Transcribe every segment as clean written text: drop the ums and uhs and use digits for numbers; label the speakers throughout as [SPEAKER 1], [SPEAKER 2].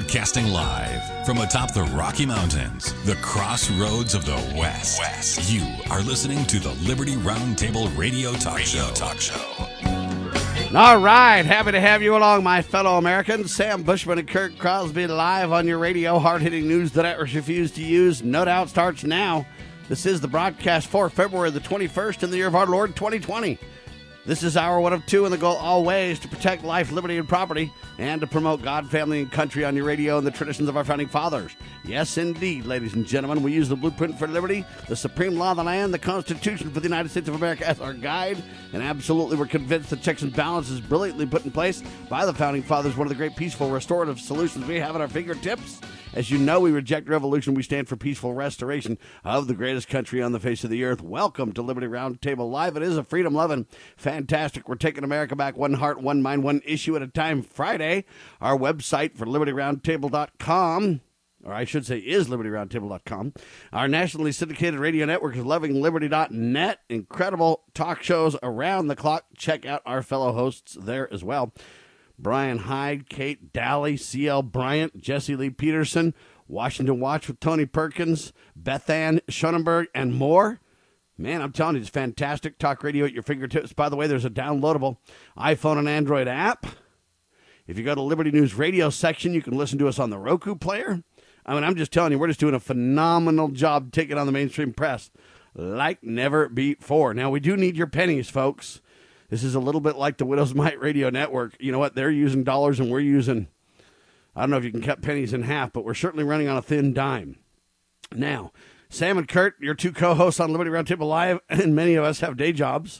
[SPEAKER 1] Broadcasting live from atop the Rocky Mountains, the crossroads of the West. You are listening to the Liberty Roundtable Radio Talk Show.
[SPEAKER 2] All right, happy to have you along, my fellow Americans. Sam Bushman and Kirk Crosby live on your radio. Hard-hitting news the networks refuse to use. No doubt starts now. This is the broadcast for February the 21st in the year of our Lord 2020. This is our one of two, and the goal always to protect life, liberty, and property, and to promote God, family, and country on your radio and the traditions of our founding fathers. Yes, indeed, ladies and gentlemen, we use the blueprint for liberty, the supreme law of the land, the Constitution for the United States of America as our guide, and absolutely we're convinced the checks and balances brilliantly put in place by the founding fathers, one of the great peaceful restorative solutions we have at our fingertips. As you know, we reject revolution. We stand for peaceful restoration of the greatest country on the face of the earth. Welcome to Liberty Roundtable Live. It is a freedom-loving, fantastic. We're taking America back one heart, one mind, one issue at a time. Friday, our website for LibertyRoundtable.com, or I should say is LibertyRoundtable.com. Our nationally syndicated radio network is LovingLiberty.net. Incredible talk shows around the clock. Check out our fellow hosts there as well. Brian Hyde, Kate Daly, C.L. Bryant, Jesse Lee Peterson, Washington Watch with Tony Perkins, Beth Ann Schoenenberg, and more. Man, I'm telling you, it's fantastic. Talk radio at your fingertips. By the way, there's a downloadable iPhone and Android app. If you go to Liberty News Radio section, you can listen to us on the Roku player. I mean, I'm just telling you, we're just doing a phenomenal job taking on the mainstream press like never before. Now, we do need your pennies, folks. This is a little bit like the Widow's Mite Radio Network. You know what? They're using dollars and we're using, I don't know if you can cut pennies in half, but we're certainly running on a thin dime. Now, Sam and Kurt, your two co-hosts on Liberty Roundtable Live, and many of us have day jobs.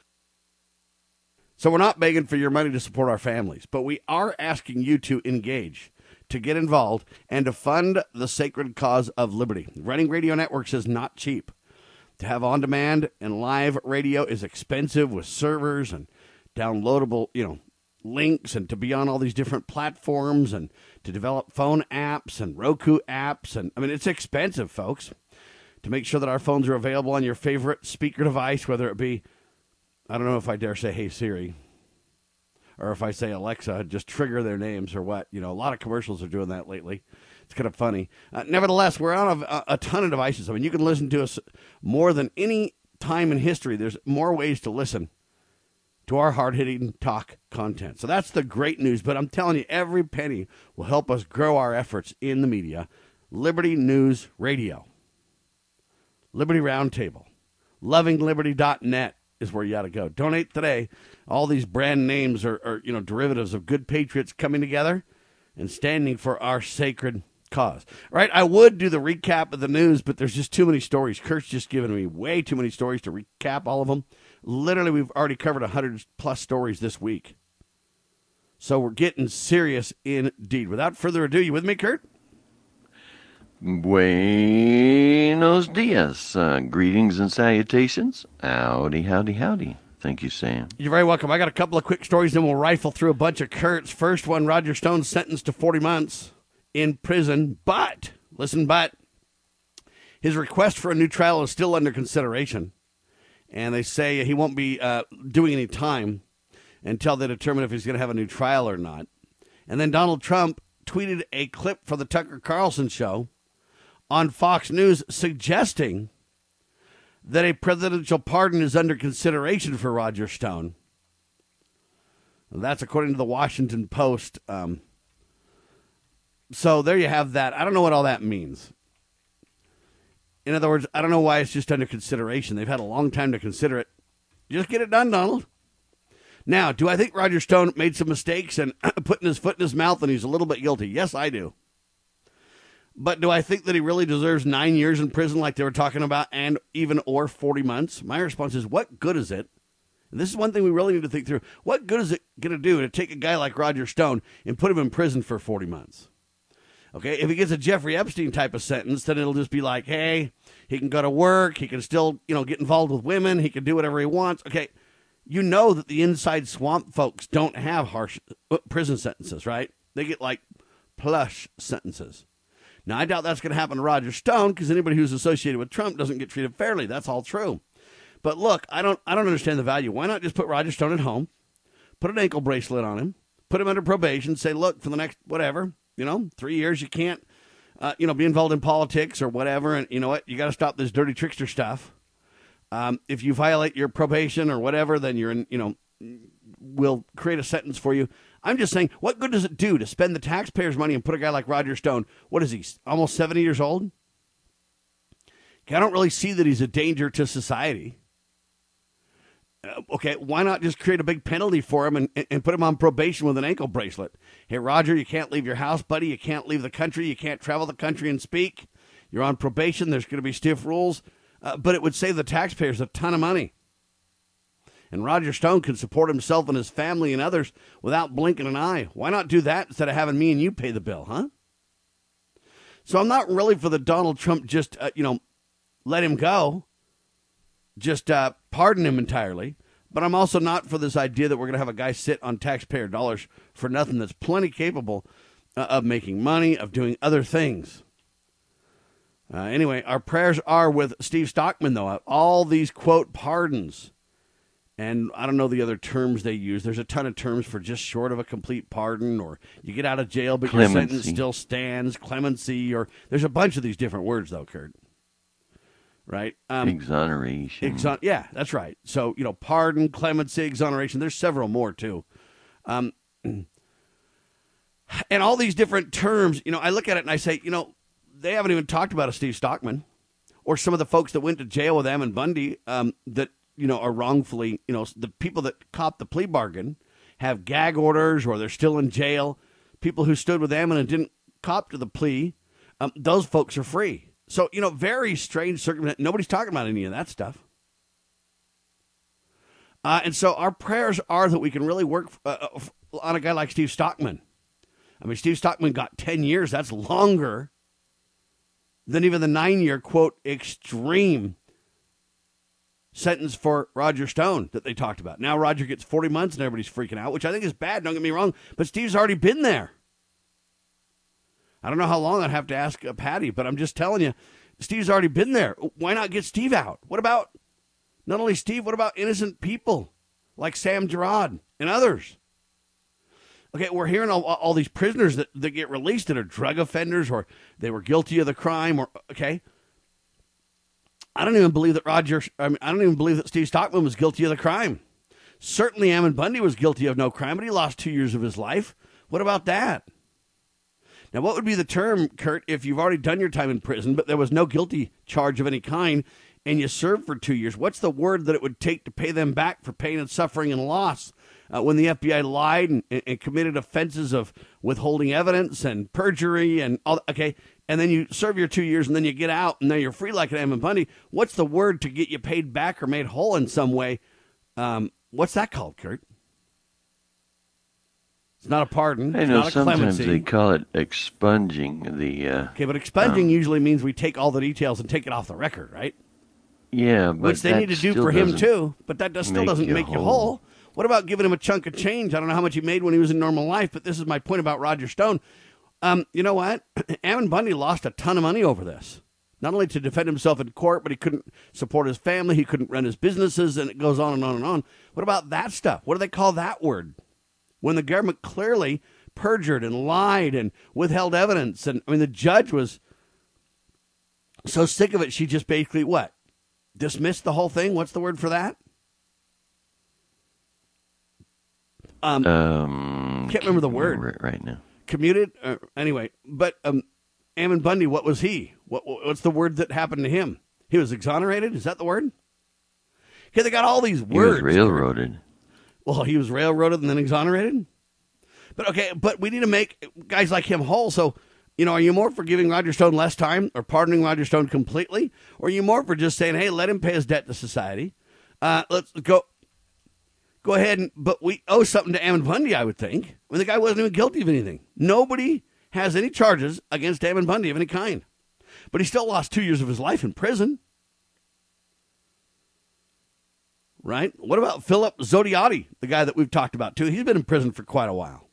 [SPEAKER 2] So we're not begging for your money to support our families, but we are asking you to engage, to get involved, and to fund the sacred cause of liberty. Running radio networks is not cheap. To have on-demand and live radio is expensive with servers and downloadable, links, and to be on all these different platforms and to develop phone apps and Roku apps. And I mean, it's expensive, folks, to make sure that our phones are available on your favorite speaker device, whether it be, I don't know if I dare say, hey, Siri, or if I say Alexa, just trigger their names or what. A lot of commercials are doing that lately. It's kind of funny. Nevertheless, we're on a ton of devices. I mean, you can listen to us more than any time in history. There's more ways to listen to our hard-hitting talk content. So that's the great news. But I'm telling you, every penny will help us grow our efforts in the media. Liberty News Radio, Liberty Roundtable, LovingLiberty.net is where you got to go. Donate today. All these brand names are derivatives of good patriots coming together and standing for our sacred cause. Right? I would do the recap of the news, but there's just too many stories. Kurt's just given me way too many stories to recap all of them. Literally, we've already covered 100+ stories this week. So we're getting serious indeed. Without further ado, you with me, Kurt?
[SPEAKER 3] Buenos dias. Greetings and salutations. Howdy, howdy, howdy. Thank you, Sam.
[SPEAKER 2] You're very welcome. I got a couple of quick stories, then we'll rifle through a bunch of Kurt's. First one, Roger Stone sentenced to 40 months in prison, but his request for a new trial is still under consideration, and they say he won't be doing any time until they determine if he's going to have a new trial or not. And then Donald Trump tweeted a clip from the Tucker Carlson show on Fox News suggesting that a presidential pardon is under consideration for Roger Stone. That's according to the Washington Post. So there you have that. I don't know what all that means. In other words, I don't know why it's just under consideration. They've had a long time to consider it. Just get it done, Donald. Now, do I think Roger Stone made some mistakes and putting his foot in his mouth and he's a little bit guilty? Yes, I do. But do I think that he really deserves 9 years in prison like they were talking about and even or 40 months? My response is, what good is it? And this is one thing we really need to think through. What good is it going to do to take a guy like Roger Stone and put him in prison for 40 months? Okay, if he gets a Jeffrey Epstein type of sentence, then it'll just be like, hey, he can go to work, he can still, get involved with women, he can do whatever he wants. Okay, you know that the inside swamp folks don't have harsh prison sentences, right? They get like plush sentences. Now, I doubt that's going to happen to Roger Stone because anybody who's associated with Trump doesn't get treated fairly. That's all true. But look, I don't understand the value. Why not just put Roger Stone at home, put an ankle bracelet on him, put him under probation, say, look, for the next whatever, 3 years you can't, be involved in politics or whatever. And you know what? You got to stop this dirty trickster stuff. If you violate your probation or whatever, then you're in, we'll create a sentence for you. I'm just saying, what good does it do to spend the taxpayers' money and put a guy like Roger Stone, what is he, almost 70 years old? I don't really see that he's a danger to society. Okay, why not just create a big penalty for him and put him on probation with an ankle bracelet? Hey, Roger, you can't leave your house, buddy. You can't leave the country. You can't travel the country and speak. You're on probation. There's going to be stiff rules. But it would save the taxpayers a ton of money. And Roger Stone could support himself and his family and others without blinking an eye. Why not do that instead of having me and you pay the bill, huh? So I'm not really for the Donald Trump just, let him go. Just pardon him entirely. But I'm also not for this idea that we're going to have a guy sit on taxpayer dollars for nothing that's plenty capable of making money, of doing other things. Anyway, our prayers are with Steve Stockman, though. All these, quote, pardons. And I don't know the other terms they use. There's a ton of terms for just short of a complete pardon, or you get out of jail, but your sentence still stands, clemency, or there's a bunch of these different words, though, Kurt. Right?
[SPEAKER 3] Exoneration.
[SPEAKER 2] Yeah, that's right. So, pardon, clemency, exoneration. There's several more, too. And all these different terms, I look at it and I say, they haven't even talked about a Steve Stockman or some of the folks that went to jail with Ammon Bundy that, are wrongfully, the people that copped the plea bargain have gag orders or they're still in jail. People who stood with Ammon and didn't cop to the plea, those folks are free. So, very strange circumstance. Nobody's talking about any of that stuff. And so our prayers are that we can really work on a guy like Steve Stockman. I mean, Steve Stockman got 10 years. That's longer than even the 9-year, quote, extreme sentence for Roger Stone that they talked about. Now Roger gets 40 months and everybody's freaking out, which I think is bad. Don't get me wrong. But Steve's already been there. I don't know how long I'd have to ask Patty, but I'm just telling you, Steve's already been there. Why not get Steve out? What about not only Steve, what about innocent people like Sam Gerard and others? Okay, we're hearing all these prisoners that get released that are drug offenders or they were guilty of the crime. I don't even believe that I don't even believe that Steve Stockman was guilty of the crime. Certainly Ammon Bundy was guilty of no crime, but he lost 2 years of his life. What about that? Now, what would be the term, Kurt, if you've already done your time in prison, but there was no guilty charge of any kind, and you served for 2 years? What's the word that it would take to pay them back for pain and suffering and loss when the FBI lied and committed offenses of withholding evidence and perjury and all? Okay, and then you serve your 2 years, and then you get out, and then you're free like an Ammon Bundy. What's the word to get you paid back or made whole in some way? What's that called, Kurt? It's not a pardon.
[SPEAKER 3] I
[SPEAKER 2] it's
[SPEAKER 3] know
[SPEAKER 2] not a
[SPEAKER 3] sometimes
[SPEAKER 2] clemency.
[SPEAKER 3] they call it expunging the.
[SPEAKER 2] Okay, but expunging usually means we take all the details and take it off the record, right?
[SPEAKER 3] Yeah, but
[SPEAKER 2] which they need to do for him too. But that still doesn't make you whole. What about giving him a chunk of change? I don't know how much he made when he was in normal life, but this is my point about Roger Stone. You know what? Ammon Bundy lost a ton of money over this. Not only to defend himself in court, but he couldn't support his family. He couldn't run his businesses, and it goes on and on and on. What about that stuff? What do they call that word? When the government clearly perjured and lied and withheld evidence. And I mean, the judge was so sick of it, she just basically what? Dismissed the whole thing? What's the word for that? Can't remember the word
[SPEAKER 3] right now.
[SPEAKER 2] Commuted? Anyway, but Ammon Bundy, what was he? What's the word that happened to him? He was exonerated? Is that the word? Okay, they got all these words.
[SPEAKER 3] He was railroaded.
[SPEAKER 2] Well, he was railroaded and then exonerated? But we need to make guys like him whole. So, are you more for giving Roger Stone less time or pardoning Roger Stone completely? Or are you more for just saying, hey, let him pay his debt to society? Let's go ahead but we owe something to Ammon Bundy, I would think. The guy wasn't even guilty of anything. Nobody has any charges against Ammon Bundy of any kind. But he still lost 2 years of his life in prison. Right? What about Philip Zodiotti, the guy that we've talked about, too? He's been in prison for quite a while.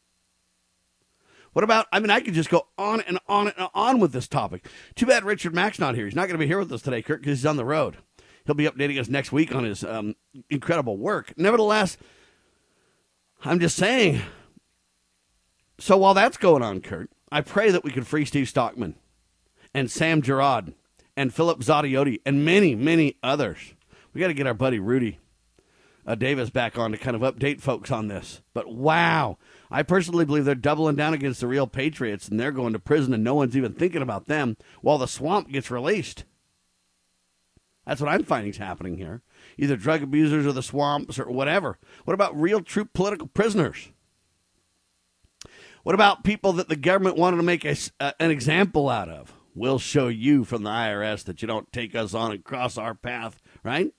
[SPEAKER 2] What about, I could just go on and on and on with this topic. Too bad Richard Mack's not here. He's not going to be here with us today, Kurt, because he's on the road. He'll be updating us next week on his incredible work. Nevertheless, I'm just saying, So while that's going on, Kurt, I pray that we can free Steve Stockman and Sam Girard and Philip Zodiotti and many, many others. We got to get our buddy Rudy Davis back on to kind of update folks on this. But wow, I personally believe they're doubling down against the real patriots, and they're going to prison, and no one's even thinking about them while the swamp gets released. That's what I'm finding is happening here. Either drug abusers or the swamps or whatever. What about real, true political prisoners? What about people that the government wanted to make an example out of? We'll show you from the IRS that you don't take us on and cross our path, right?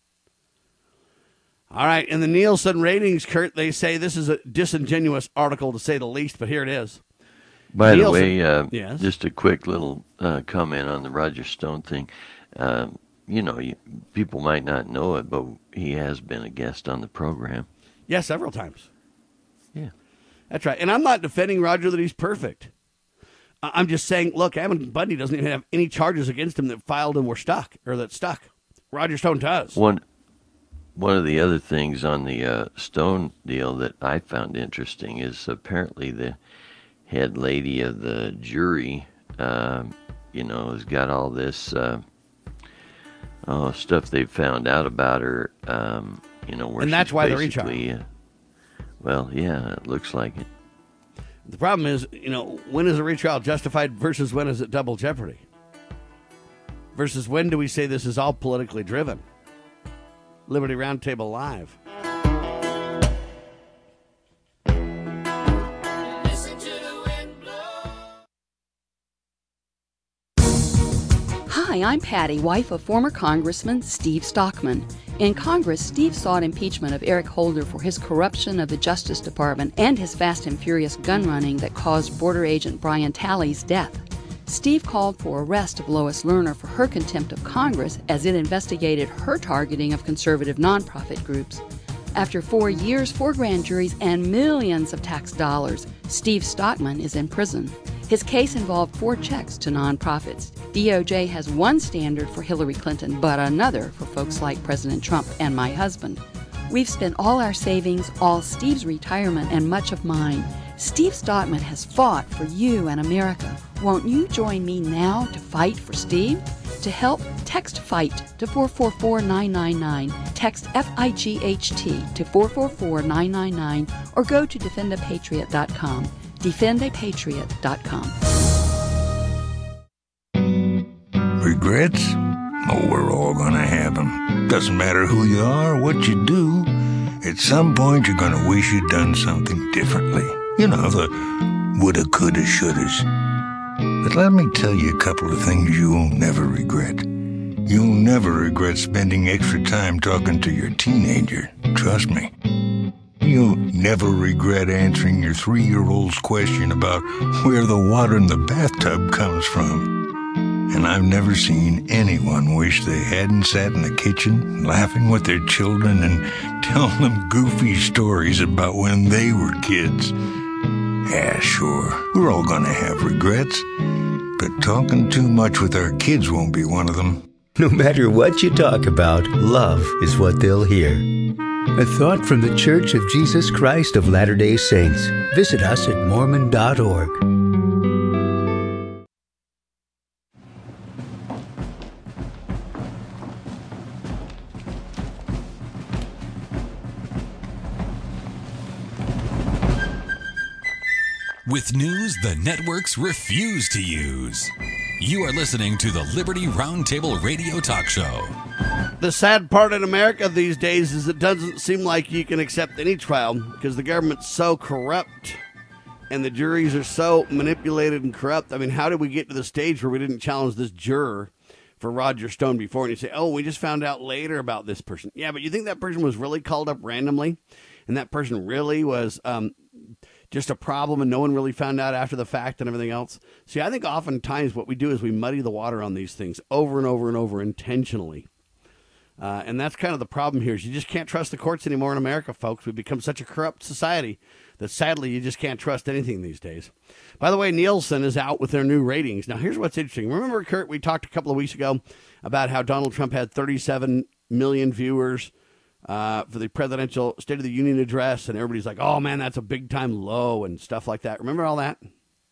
[SPEAKER 2] All right, in the Nielsen ratings, Kurt, they say this is a disingenuous article to say the least, but here it is.
[SPEAKER 3] By
[SPEAKER 2] Nielsen,
[SPEAKER 3] the way,
[SPEAKER 2] yes?
[SPEAKER 3] just a quick little comment on the Roger Stone thing. People might not know it, but he has been a guest on the program.
[SPEAKER 2] Yeah, several times.
[SPEAKER 3] Yeah.
[SPEAKER 2] That's right. And I'm not defending Roger that he's perfect. I'm just saying, look, Ammon Bundy doesn't even have any charges against him that filed and were stuck, or that stuck. Roger Stone does.
[SPEAKER 3] One of the other things on the Stone deal that I found interesting is apparently the head lady of the jury, has got all this stuff they've found out about her, where
[SPEAKER 2] and that's why they're retrial.
[SPEAKER 3] It looks like it.
[SPEAKER 2] The problem is, when is a retrial justified versus when is it double jeopardy? Versus when do we say this is all politically driven? Liberty Roundtable Live.
[SPEAKER 4] Hi, I'm Patty, wife of former Congressman Steve Stockman. In Congress, Steve sought impeachment of Eric Holder for his corruption of the Justice Department and his fast and furious gun running that caused border agent Brian Talley's death. Steve called for arrest of Lois Lerner for her contempt of Congress as it investigated her targeting of conservative nonprofit groups. After 4 years, 4 grand juries, and millions of tax dollars, Steve Stockman is in prison. His case involved 4 checks to nonprofits. DOJ has one standard for Hillary Clinton, but another for folks like President Trump and my husband. We've spent all our savings, all Steve's retirement, and much of mine. Steve Stockman has fought for you and America. Won't you join me now to fight for Steve? To help, text FIGHT to 444-999. Text FIGHT to 444-999 or go to defendapatriot.com. defendapatriot.com.
[SPEAKER 5] Regrets? Oh, we're all gonna have them. Doesn't matter who you are or what you do. At some point, you're gonna wish you'd done something differently. The woulda, coulda, shouldas. But let me tell you a couple of things you'll never regret. You'll never regret spending extra time talking to your teenager. Trust me. You'll never regret answering your 3-year-old's question about where the water in the bathtub comes from. And I've never seen anyone wish they hadn't sat in the kitchen laughing with their children and telling them goofy stories about when they were kids. Yeah, sure, we're all gonna have regrets, but talking too much with our kids won't be one of them.
[SPEAKER 6] No matter what you talk about, love is what they'll hear. A thought from the Church of Jesus Christ of Latter-day Saints. Visit us at Mormon.org.
[SPEAKER 1] With news the networks refuse to use. You are listening to the Liberty Roundtable Radio Talk Show.
[SPEAKER 2] The sad part in America these days is it doesn't seem like you can accept any trial because the government's so corrupt and the juries are so manipulated and corrupt. I mean, how did we get to the stage where we didn't challenge this juror for Roger Stone before? And you say, oh, we just found out later about this person. Yeah, but you think that person was really called up randomly and that person really was just a problem and no one really found out after the fact and everything else? See, I think oftentimes what we do is we muddy the water on these things over and over and over intentionally. And that's kind of the problem here is you just can't trust the courts anymore in America, folks. We've become such a corrupt society that sadly you just can't trust anything these days. By the way, Nielsen is out with their new ratings. Now, here's what's interesting. Remember, Kurt, we talked a couple of weeks ago about how Donald Trump had 37 million viewers for the presidential State of the Union address, and everybody's like, oh, man, that's a big-time low and stuff like that. Remember all that?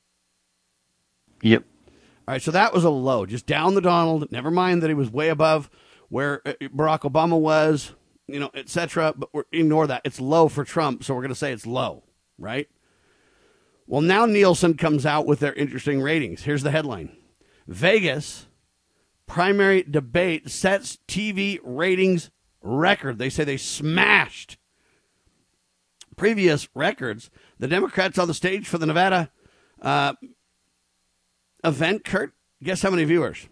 [SPEAKER 3] Yep.
[SPEAKER 2] All right, so that was a low, just down the Donald. Never mind that he was way above where Barack Obama was, et cetera, but ignore that. It's low for Trump, so we're going to say it's low, right? Well, now Nielsen comes out with their interesting ratings. Here's the headline. Vegas primary debate sets TV ratings record. They say they smashed previous records. The Democrats on the stage for the Nevada event, Kurt, guess how many viewers?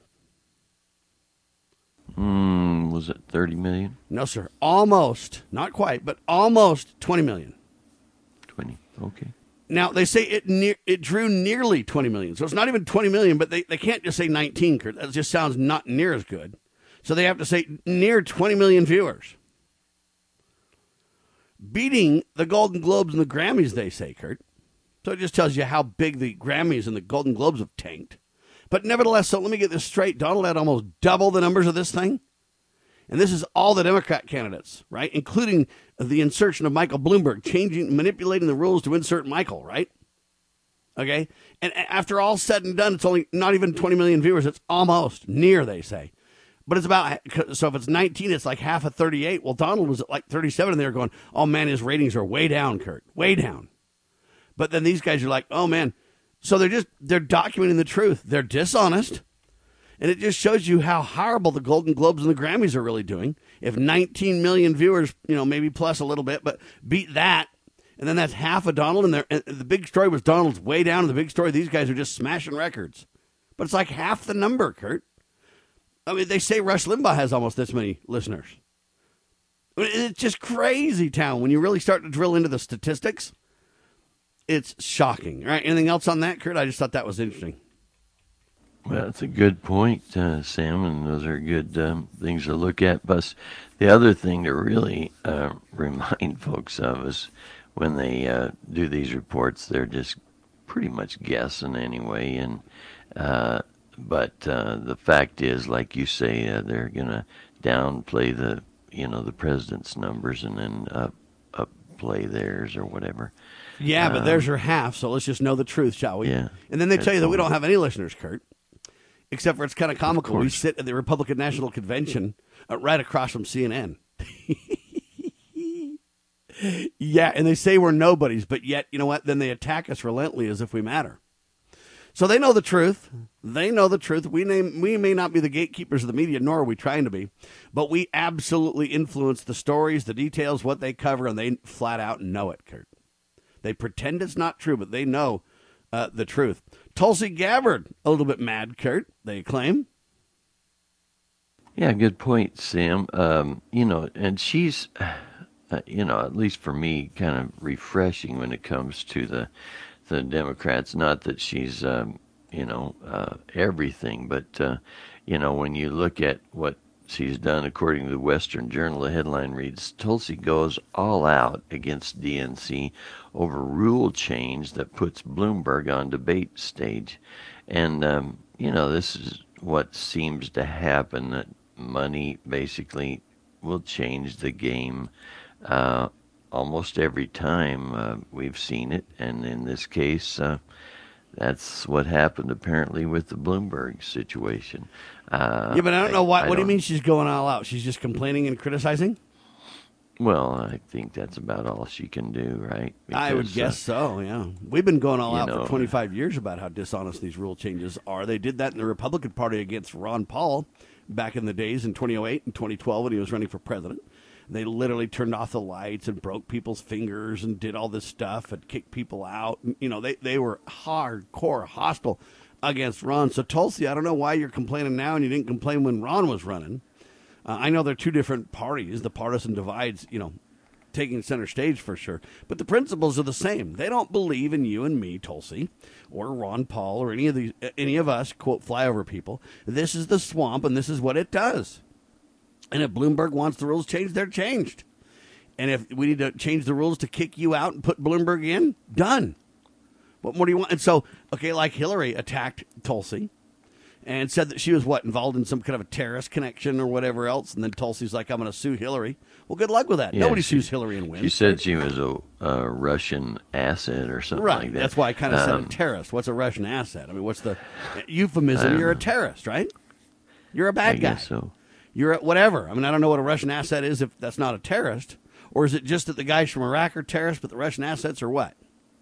[SPEAKER 3] Was it 30 million?
[SPEAKER 2] No, sir. Almost. Not quite, but almost 20 million.
[SPEAKER 3] 20. Okay.
[SPEAKER 2] Now, they say it drew nearly 20 million. So it's not even 20 million, but they can't just say 19, Kurt. That just sounds not near as good. So they have to say near 20 million viewers. Beating the Golden Globes and the Grammys, they say, Kurt. So it just tells you how big the Grammys and the Golden Globes have tanked. But nevertheless, so let me get this straight. Donald had almost double the numbers of this thing. And this is all the Democrat candidates, right? Including the insertion of Michael Bloomberg, manipulating the rules to insert Michael, right? Okay? And after all said and done, it's only not even 20 million viewers. It's almost near, they say. But it's about, so if it's 19, it's like half of 38. Well, Donald was at like 37, and they were going, oh, man, his ratings are way down, Kurt, way down. But then these guys are like, oh, man. So they're documenting the truth. They're dishonest. And it just shows you how horrible the Golden Globes and the Grammys are really doing. If 19 million viewers, maybe plus a little bit, but beat that, and then that's half of Donald, and the big story was Donald's way down, and the big story, these guys are just smashing records. But it's like half the number, Kurt. I mean, they say Rush Limbaugh has almost this many listeners. I mean, it's just crazy town. When you really start to drill into the statistics, it's shocking. All right, anything else on that, Kurt? I just thought that was interesting.
[SPEAKER 3] Well, that's a good point, Sam, and those are good things to look at. But the other thing to really remind folks of is when they do these reports, they're just pretty much guessing anyway. And but the fact is, like you say, they're going to downplay the president's numbers and then upplay theirs or whatever.
[SPEAKER 2] Yeah, but there's your half, so let's just know the truth, shall we?
[SPEAKER 3] Yeah.
[SPEAKER 2] And then they tell you that we don't have any listeners, Kurt. Except for it's kind of comical. We sit at the Republican National Convention right across from CNN. Yeah, and they say we're nobodies, but yet, you know what? Then they attack us relentlessly as if we matter. So they know the truth. They know the truth. We may not be the gatekeepers of the media, nor are we trying to be, but we absolutely influence the stories, the details, what they cover, and they flat out know it, Kurt. They pretend it's not true, but they know the truth. Tulsi Gabbard, a little bit mad, Kurt, they claim.
[SPEAKER 3] Yeah, good point, Sam. And she's, at least for me, kind of refreshing when it comes to the Democrats. Not that she's, everything, but, when you look at what she's done, according to the Western Journal, the headline reads, Tulsi goes all out against DNC over rule change that puts Bloomberg on debate stage. And, this is what seems to happen, that money basically will change the game almost every time we've seen it. And in this case, that's what happened apparently with the Bloomberg situation.
[SPEAKER 2] Yeah, but I don't know why. What do you mean she's going all out? She's just complaining and criticizing?
[SPEAKER 3] Well, I think that's about all she can do, right? Because,
[SPEAKER 2] I would guess so, yeah. We've been going all out for 25 years about how dishonest these rule changes are. They did that in the Republican Party against Ron Paul back in the days in 2008 and 2012 when he was running for president. They literally turned off the lights and broke people's fingers and did all this stuff and kicked people out. They were hardcore hostile against Ron. So, Tulsi, I don't know why you're complaining now and you didn't complain when Ron was running. I know they're two different parties. The partisan divide's, taking center stage for sure. But the principles are the same. They don't believe in you and me, Tulsi, or Ron Paul, or any of us, quote, flyover people. This is the swamp, and this is what it does. And if Bloomberg wants the rules changed, they're changed. And if we need to change the rules to kick you out and put Bloomberg in, done. What more do you want? And so, okay, like Hillary attacked Tulsi and said that she was, involved in some kind of a terrorist connection or whatever else. And then Tulsi's like, I'm going to sue Hillary. Well, good luck with that.
[SPEAKER 3] Yeah,
[SPEAKER 2] Nobody sues Hillary and wins.
[SPEAKER 3] She said she was a Russian asset or something like that.
[SPEAKER 2] That's why I kind of said a terrorist. What's a Russian asset? I mean, what's the euphemism? You're a terrorist, right? You're a bad guy.
[SPEAKER 3] I guess so.
[SPEAKER 2] You're a whatever. I mean, I don't know what a Russian asset is if that's not a terrorist. Or is it just that the guys from Iraq are terrorists, but the Russian assets are what?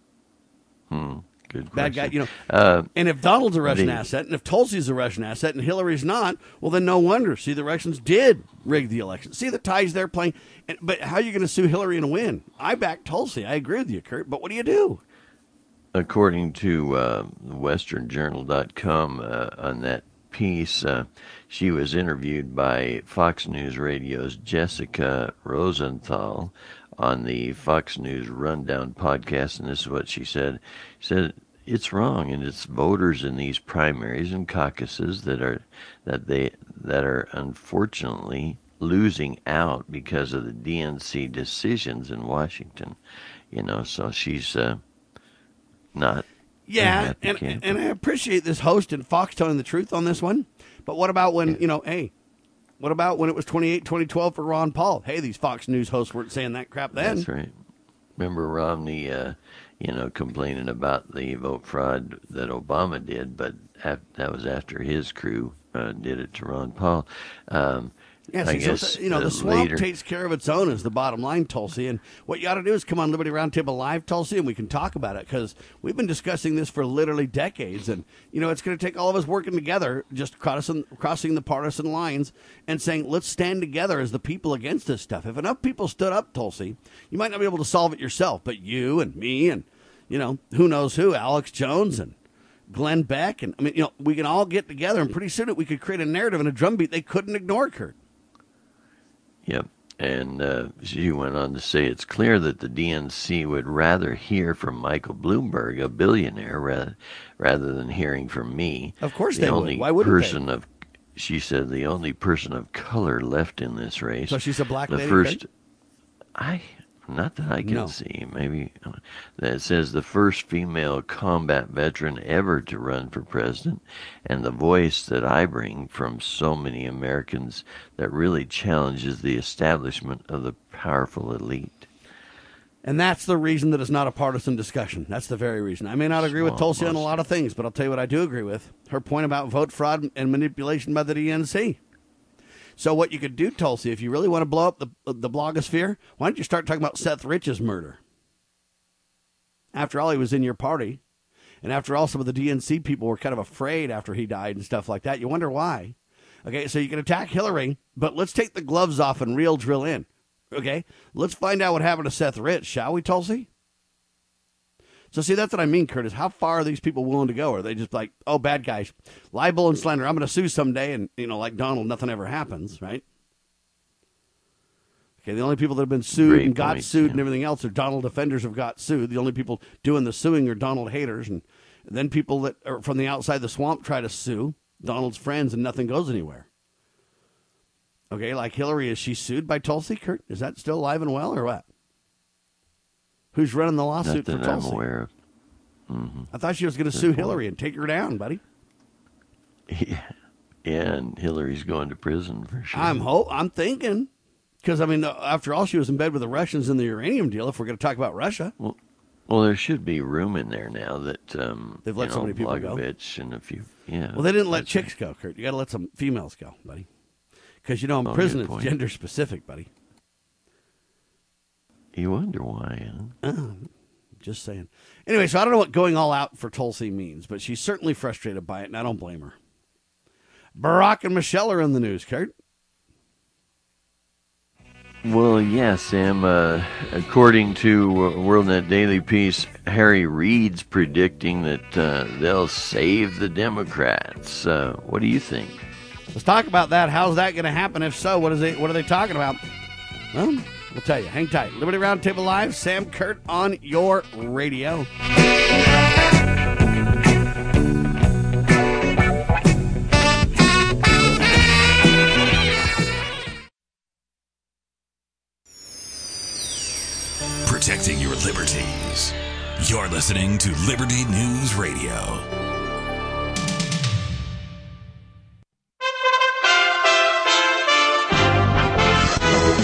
[SPEAKER 3] Good
[SPEAKER 2] bad
[SPEAKER 3] question.
[SPEAKER 2] guy, and if Donald's a Russian asset, and if Tulsi's a Russian asset, and Hillary's not, well, then no wonder. See, the Russians did rig the election. See the ties they're playing. But how are you going to sue Hillary and win? I back Tulsi. I agree with you, Kurt. But what do you do?
[SPEAKER 3] According to WesternJournal.com, on that piece, she was interviewed by Fox News Radio's Jessica Rosenthal on the Fox News Rundown podcast, and this is what she said. She said, it's wrong, and it's voters in these primaries and caucuses that are unfortunately losing out because of the DNC decisions in Washington. So she's not.
[SPEAKER 2] Yeah, and I appreciate this host and Fox telling the truth on this one. But what about when what about when it was 2012 for Ron Paul? Hey, these Fox News hosts weren't saying that crap then.
[SPEAKER 3] That's right. Remember Romney, complaining about the vote fraud that Obama did, but that was after his crew did it to Ron Paul.
[SPEAKER 2] I guess, the swamp takes care of its own is the bottom line, Tulsi. And what you ought to do is come on Liberty Roundtable Live, Tulsi, and we can talk about it because we've been discussing this for literally decades. And, it's going to take all of us working together, just crossing the partisan lines and saying, let's stand together as the people against this stuff. If enough people stood up, Tulsi, you might not be able to solve it yourself, but you and me and, who knows who, Alex Jones and Glenn Beck. And, we can all get together and pretty soon we could create a narrative and a drumbeat they couldn't ignore, Kurt.
[SPEAKER 3] Yep. And she went on to say it's clear that the DNC would rather hear from Michael Bloomberg, a billionaire, rather than hearing from me.
[SPEAKER 2] Of course they would. Why wouldn't they?
[SPEAKER 3] She said the only person of color left in this race.
[SPEAKER 2] So she's a black lady?
[SPEAKER 3] Not that I can see. Maybe that says the first female combat veteran ever to run for president, and the voice that I bring from so many Americans that really challenges the establishment of the powerful elite.
[SPEAKER 2] And that's the reason that it's not a partisan discussion. That's the very reason. I may not agree with Tulsi on a lot of things, but I'll tell you what I do agree with. Her point about vote fraud and manipulation by the DNC. So what you could do, Tulsi, if you really want to blow up the blogosphere, why don't you start talking about Seth Rich's murder? After all, he was in your party. And after all, some of the DNC people were kind of afraid after he died and stuff like that. You wonder why. Okay, so you can attack Hillary, but let's take the gloves off and real drill in. Okay, let's find out what happened to Seth Rich, shall we, Tulsi? So see, that's what I mean, Curtis. How far are these people willing to go? Are they just like, oh, bad guys, libel and slander, I'm going to sue someday, and, like Donald, nothing ever happens, right? Okay, the only people that have been sued and got sued and everything else are Donald defenders have got sued. The only people doing the suing are Donald haters, and then people that are from the outside the swamp try to sue Donald's friends, and nothing goes anywhere. Okay, like Hillary, is she sued by Tulsi, Kurt? Is that still alive and well, or what? Who's running the lawsuit for Tulsi?
[SPEAKER 3] I'm aware of. Mm-hmm.
[SPEAKER 2] I thought she was going to sue Hillary and take her down, buddy.
[SPEAKER 3] Yeah, and Hillary's going to prison for sure.
[SPEAKER 2] I'm thinking, because after all, she was in bed with the Russians in the uranium deal. If we're going to talk about Russia,
[SPEAKER 3] well, there should be room in there now that
[SPEAKER 2] they've let so many people go.
[SPEAKER 3] And a few, yeah.
[SPEAKER 2] Well, they didn't let chicks go, Kurt. You got to let some females go, buddy, because in prison it's gender specific, buddy.
[SPEAKER 3] You wonder why, huh?
[SPEAKER 2] Just saying. Anyway, so I don't know what going all out for Tulsi means, but she's certainly frustrated by it, and I don't blame her. Barack and Michelle are in the news, Kurt.
[SPEAKER 3] Well, yeah, Sam. According to WorldNet Daily Piece, Harry Reid's predicting that they'll save the Democrats. What do you think?
[SPEAKER 2] Let's talk about that. How's that going to happen? If so, what are they talking about? Well, we'll tell you. Hang tight. Liberty Roundtable Live, Sam Kurt on your radio.
[SPEAKER 1] Protecting your liberties. You're listening to Liberty News Radio.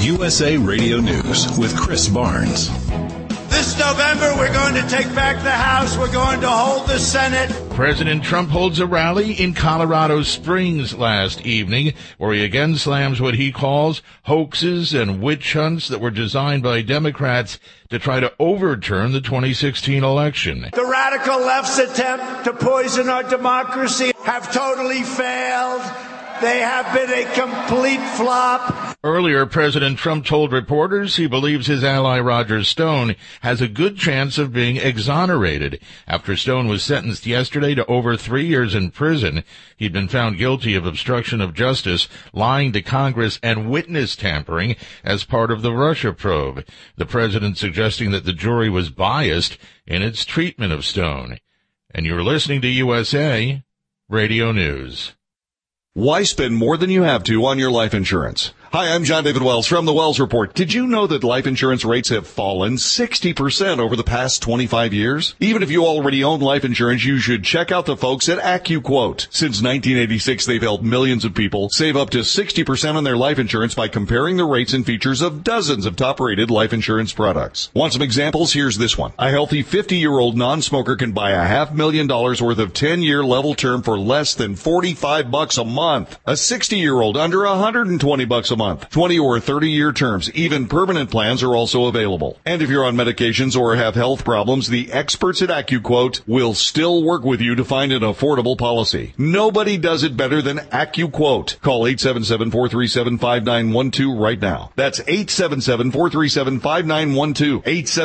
[SPEAKER 1] USA Radio News with Chris Barnes.
[SPEAKER 7] This November, we're going to take back the House. We're going to hold the Senate.
[SPEAKER 8] President Trump holds a rally in Colorado Springs last evening where he again slams what he calls hoaxes and witch hunts that were designed by Democrats to try to overturn the 2016 election.
[SPEAKER 7] The radical left's attempt to poison our democracy have totally failed. They have been a complete flop.
[SPEAKER 8] Earlier, President Trump told reporters he believes his ally Roger Stone has a good chance of being exonerated. After Stone was sentenced yesterday to over 3 years in prison, he'd been found guilty of obstruction of justice, lying to Congress, and witness tampering as part of the Russia probe. The president suggesting that the jury was biased in its treatment of Stone. And you're listening to USA Radio News.
[SPEAKER 9] Why spend more than you have to on your life insurance? Hi, I'm John David Wells from the Wells Report. Did you know that life insurance rates have fallen 60% over the past 25 years? Even if you already own life insurance, you should check out the folks at AccuQuote. Since 1986, they've helped millions of people save up to 60% on their life insurance by comparing the rates and features of dozens of top-rated life insurance products. Want some examples? Here's this one. A healthy 50-year-old non-smoker can buy $500,000 worth of 10-year level term for less than $45 a month. A 60-year-old under $120 a month. 20 or 30-year terms. Even permanent plans are also available. And if you're on medications or have health problems, the experts at AccuQuote will still work with you to find an affordable policy. Nobody does it better than AccuQuote. Call 877-437-5912 right now. That's 877-437-5912.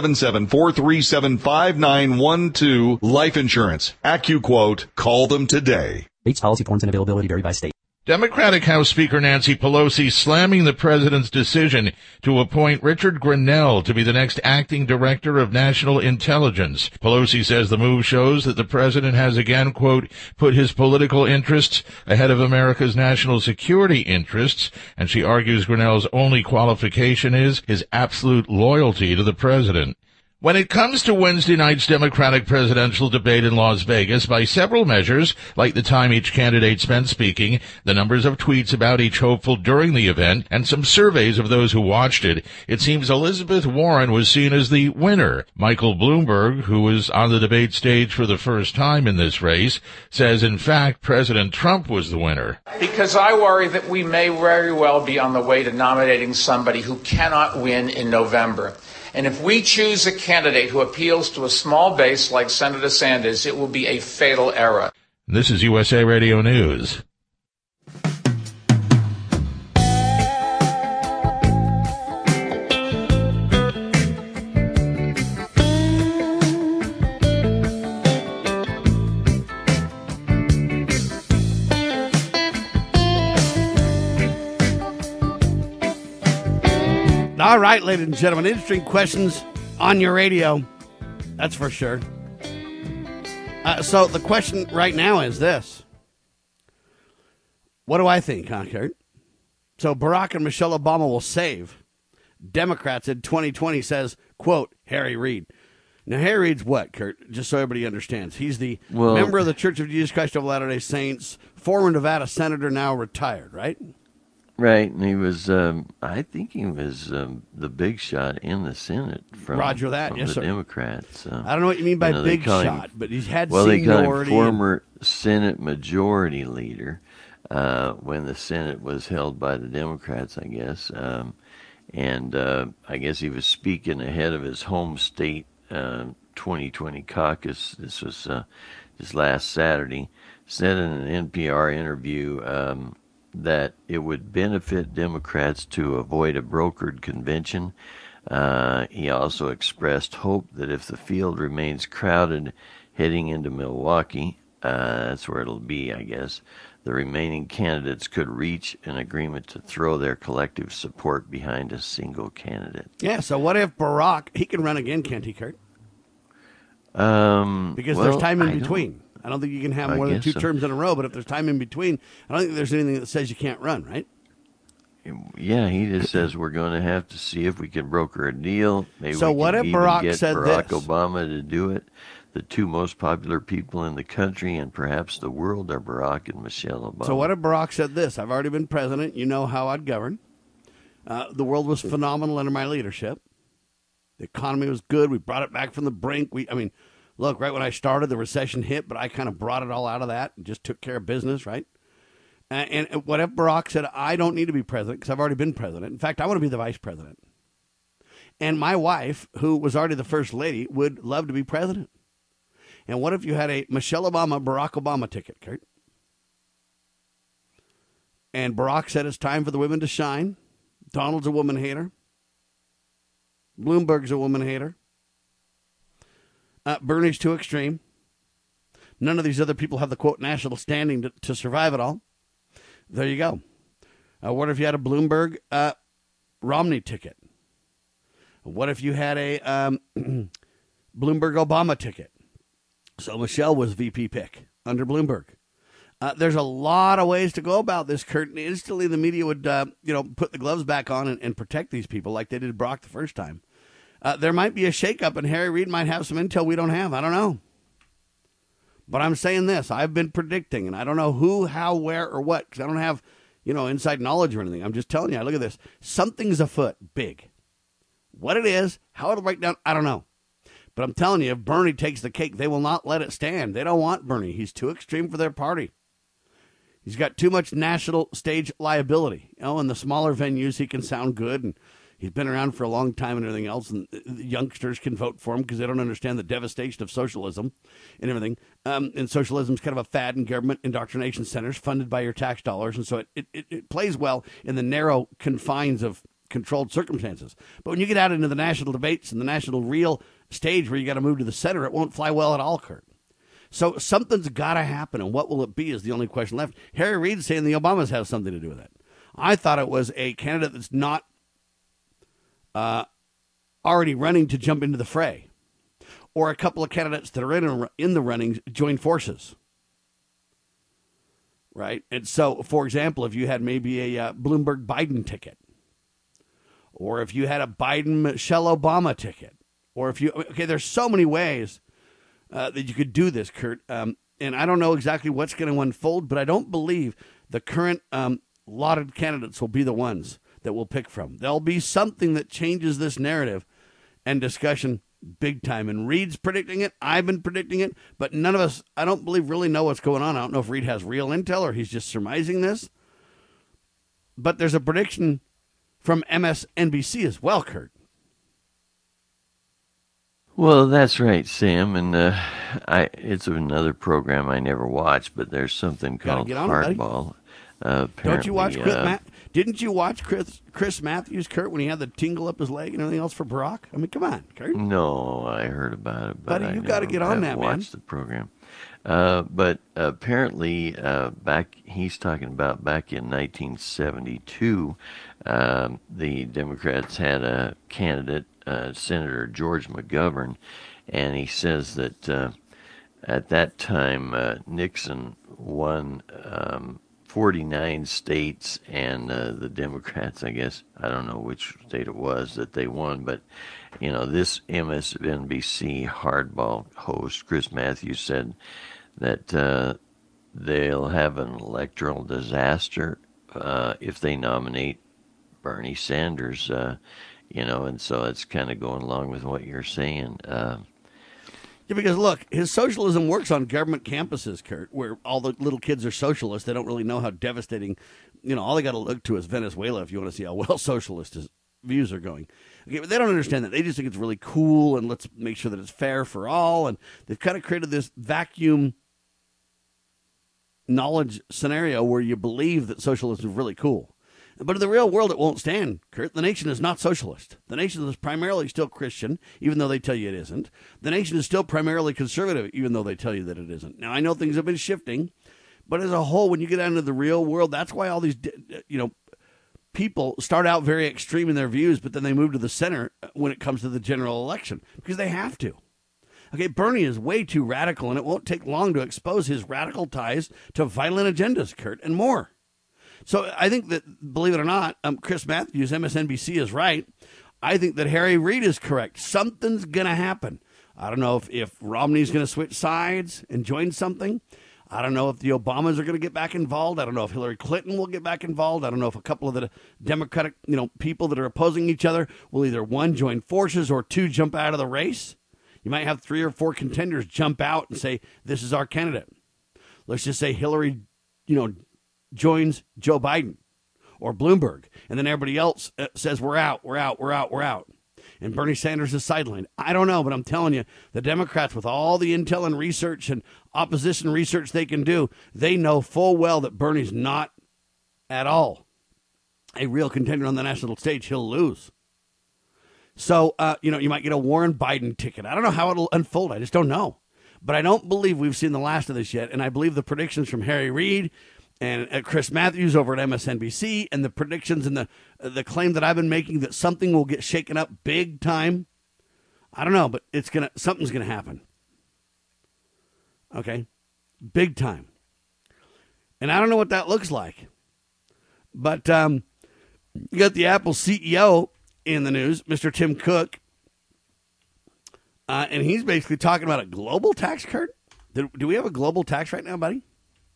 [SPEAKER 9] 877-437-5912. Life insurance. AccuQuote. Call them today.
[SPEAKER 10] Rates, policy forms, and availability vary by state.
[SPEAKER 8] Democratic House Speaker Nancy Pelosi slamming the president's decision to appoint Richard Grenell to be the next acting director of national intelligence. Pelosi says the move shows that the president has again, quote, put his political interests ahead of America's national security interests, and she argues Grenell's only qualification is his absolute loyalty to the president. When it comes to Wednesday night's Democratic presidential debate in Las Vegas, by several measures, like the time each candidate spent speaking, the numbers of tweets about each hopeful during the event, and some surveys of those who watched it, it seems Elizabeth Warren was seen as the winner. Michael Bloomberg, who was on the debate stage for the first time in this race, says, in fact, President Trump was the winner.
[SPEAKER 11] Because I worry that we may very well be on the way to nominating somebody who cannot win in November. And if we choose a candidate who appeals to a small base like Senator Sanders, it will be a fatal error.
[SPEAKER 8] This is USA Radio News.
[SPEAKER 2] All right, ladies and gentlemen, interesting questions on your radio. That's for sure. So the question right now is this. What do I think, huh, Kurt? So Barack and Michelle Obama will save Democrats in 2020, says, quote, Harry Reid. Now, Harry Reid's what, Kurt? Just so everybody understands. He's the member of the Church of Jesus Christ of Latter-day Saints, former Nevada senator, now retired, right?
[SPEAKER 3] Right, and he was, I think he was the big shot in the Senate from,
[SPEAKER 2] Roger that,
[SPEAKER 3] from
[SPEAKER 2] yes,
[SPEAKER 3] the
[SPEAKER 2] sir.
[SPEAKER 3] Democrats.
[SPEAKER 2] I don't know what you mean by big shot, but he's had seniority.
[SPEAKER 3] They call him former Senate Majority Leader when the Senate was held by the Democrats, I guess. I guess he was speaking ahead of his home state 2020 caucus. This was just last Saturday. Said in an NPR interview that it would benefit Democrats to avoid a brokered convention. He also expressed hope that if the field remains crowded heading into Milwaukee, that's where it'll be, I guess, the remaining candidates could reach an agreement to throw their collective support behind a single candidate.
[SPEAKER 2] Yeah, so what if Barack, he can run again, can't he, Kurt? Because there's time in between. I don't think you can have more than two terms in a row, but if there's time in between, I don't think there's anything that says you can't run, right?
[SPEAKER 3] Yeah, he just says we're going to have to see if we can broker a deal. Maybe
[SPEAKER 2] so
[SPEAKER 3] we
[SPEAKER 2] what
[SPEAKER 3] can
[SPEAKER 2] if Barack
[SPEAKER 3] get
[SPEAKER 2] said
[SPEAKER 3] Barack
[SPEAKER 2] this?
[SPEAKER 3] Obama to do it. The two most popular people in the country and perhaps the world are Barack and Michelle Obama.
[SPEAKER 2] So what if Barack said this? I've already been president. You know how I'd govern. The world was phenomenal under my leadership. The economy was good. We brought it back from the brink. Look, right when I started, the recession hit, but I kind of brought it all out of that and just took care of business, right? And what if Barack said, I don't need to be president because I've already been president. In fact, I want to be the vice president. And my wife, who was already the first lady, would love to be president. And what if you had a Michelle Obama, Barack Obama ticket, Kurt? And Barack said it's time for the women to shine. Donald's a woman hater. Bloomberg's a woman hater. Bernie's too extreme. None of these other people have the, quote, national standing to survive it all. There you go. What if you had a Bloomberg Romney ticket? What if you had a Bloomberg Obama ticket? So Michelle was VP pick under Bloomberg. There's a lot of ways to go about this, Kurt. And instantly the media would, put the gloves back on and protect these people like they did Brock the first time. There might be a shakeup, and Harry Reid might have some intel we don't have. I don't know. But I'm saying this. I've been predicting, and I don't know who, how, where, or what, because I don't have, inside knowledge or anything. I'm just telling you. Look at this. Something's afoot, big. What it is, how it'll break down, I don't know. But I'm telling you, if Bernie takes the cake, they will not let it stand. They don't want Bernie. He's too extreme for their party. He's got too much national stage liability. In the smaller venues, he can sound good, and he's been around for a long time and everything else, and the youngsters can vote for him because they don't understand the devastation of socialism and everything. And socialism is kind of a fad in government indoctrination centers funded by your tax dollars, and so it plays well in the narrow confines of controlled circumstances. But when you get out into the national debates and the national real stage where you got to move to the center, it won't fly well at all, Kurt. So something's got to happen, and what will it be is the only question left. Harry Reid's saying the Obamas have something to do with it. I thought it was a candidate that's not already running to jump into the fray, or a couple of candidates that are in the running join forces, right? And so, for example, if you had maybe a Bloomberg Biden ticket, or if you had a Biden Michelle Obama ticket, or if there's so many ways that you could do this, Kurt. And I don't know exactly what's going to unfold, but I don't believe the current lauded candidates will be the ones that we'll pick from. There'll be something that changes this narrative and discussion big time. And Reid's predicting it. I've been predicting it. But none of us, I don't believe, really know what's going on. I don't know if Reid has real intel or he's just surmising this. But there's a prediction from MSNBC as well, Kurt.
[SPEAKER 3] Well, that's right, Sam, and it's another program I never watched, but there's something called Hardball.
[SPEAKER 2] Don't you watch Didn't you watch Chris Matthews, Kurt, when he had the tingle up his leg and everything else for Barack? I mean, come on, Kurt.
[SPEAKER 3] No, I heard about it, but
[SPEAKER 2] buddy, you got to get on that, man.
[SPEAKER 3] Watch the program. But apparently, he's talking about back in 1972, the Democrats had a candidate, Senator George McGovern, and he says that at that time Nixon won 49 states, and the Democrats, I guess, I don't know which state it was that they won, but this MSNBC hardball host, Chris Matthews, said that they'll have an electoral disaster if they nominate Bernie Sanders, and so it's kind of going along with what you're saying.
[SPEAKER 2] Yeah, because look, his socialism works on government campuses, Kurt, where all the little kids are socialists. They don't really know how devastating, all they got to look to is Venezuela if you want to see how well socialist his views are going. Okay, but they don't understand that. They just think it's really cool, and let's make sure that it's fair for all. And they've kind of created this vacuum knowledge scenario where you believe that socialism is really cool. But in the real world, it won't stand, Kurt. The nation is not socialist. The nation is primarily still Christian, even though they tell you it isn't. The nation is still primarily conservative, even though they tell you that it isn't. Now, I know things have been shifting, but as a whole, when you get out into the real world, that's why all these, people start out very extreme in their views, but then they move to the center when it comes to the general election, because they have to. Okay, Bernie is way too radical, and it won't take long to expose his radical ties to violent agendas, Kurt, and more. So I think that, believe it or not, Chris Matthews, MSNBC, is right. I think that Harry Reid is correct. Something's going to happen. I don't know if Romney's going to switch sides and join something. I don't know if the Obamas are going to get back involved. I don't know if Hillary Clinton will get back involved. I don't know if a couple of the Democratic, people that are opposing each other will either, one, join forces, or two, jump out of the race. You might have 3 or 4 contenders jump out and say, this is our candidate. Let's just say Hillary, joins Joe Biden or Bloomberg, and then everybody else says, we're out. And Bernie Sanders is sidelined. I don't know, but I'm telling you, the Democrats, with all the intel and research and opposition research they can do, they know full well that Bernie's not at all a real contender on the national stage. He'll lose. So, you might get a Warren Biden ticket. I don't know how it'll unfold. I just don't know. But I don't believe we've seen the last of this yet. And I believe the predictions from Harry Reid and Chris Matthews over at MSNBC, and the predictions and the claim that I've been making that something will get shaken up big time. I don't know, but something's gonna happen. Okay, big time. And I don't know what that looks like. But you got the Apple CEO in the news, Mr. Tim Cook, and he's basically talking about a global tax, Kurt. Do we have a global tax right now, buddy?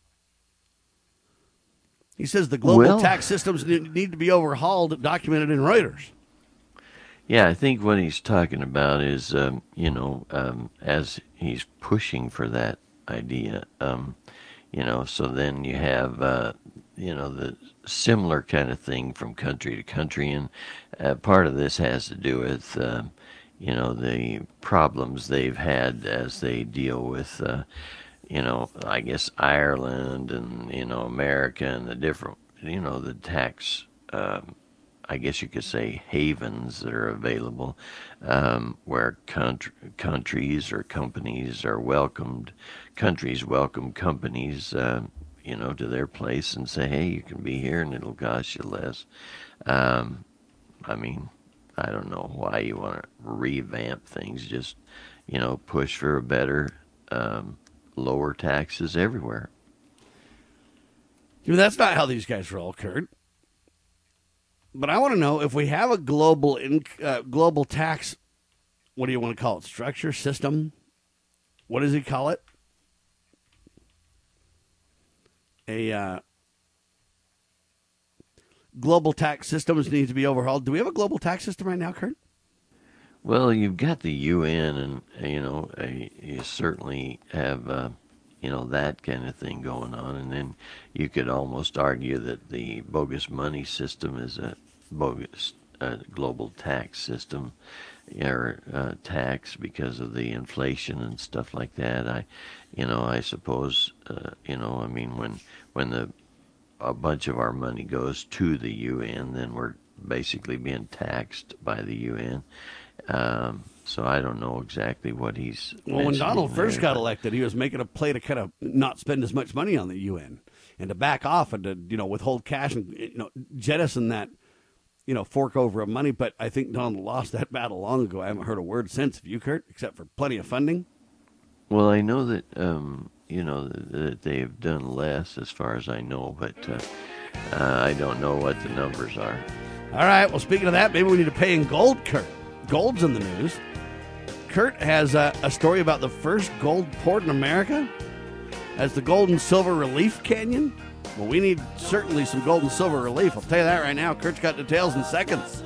[SPEAKER 2] He says the global tax systems need to be overhauled, documented in Reuters.
[SPEAKER 3] Yeah, I think what he's talking about is, as he's pushing for that idea, so then you have, the similar kind of thing from country to country. And part of this has to do with, the problems they've had as they deal with, I guess Ireland and, America and the different, the tax, I guess you could say havens that are available, where countries or companies are welcomed. Countries welcome companies, to their place and say, hey, you can be here and it'll cost you less. I don't know why you want to revamp things. Just, push for a better, lower taxes everywhere.
[SPEAKER 2] That's not how these guys roll, Kurt. But I want to know if we have a global tax, what do you want to call it? Structure, system? What does he call it? A global tax systems needs to be overhauled. Do we have a global tax system right now, Kurt?
[SPEAKER 3] Well, you've got the UN, and you certainly have that kind of thing going on, and then you could almost argue that the bogus money system is a bogus global tax system, or tax because of the inflation and stuff like that. I suppose when a bunch of our money goes to the UN, then we're basically being taxed by the UN. So I don't know exactly what he's.
[SPEAKER 2] Well, when Donald first got elected, he was making a play to kind of not spend as much money on the UN and to back off and to withhold cash and jettison that fork over of money. But I think Donald lost that battle long ago. I haven't heard a word since. Have you, Kurt? Except for plenty of funding.
[SPEAKER 3] Well, I know that that they've done less, as far as I know, but I don't know what the numbers are.
[SPEAKER 2] All right. Well, speaking of that, maybe we need to pay in gold, Kurt. Gold's in the news. Kurt has a story about the first gold port in America as the Gold and Silver Relief Canyon. Well, we need certainly some gold and silver relief. I'll tell you that right now. Kurt's got details in seconds.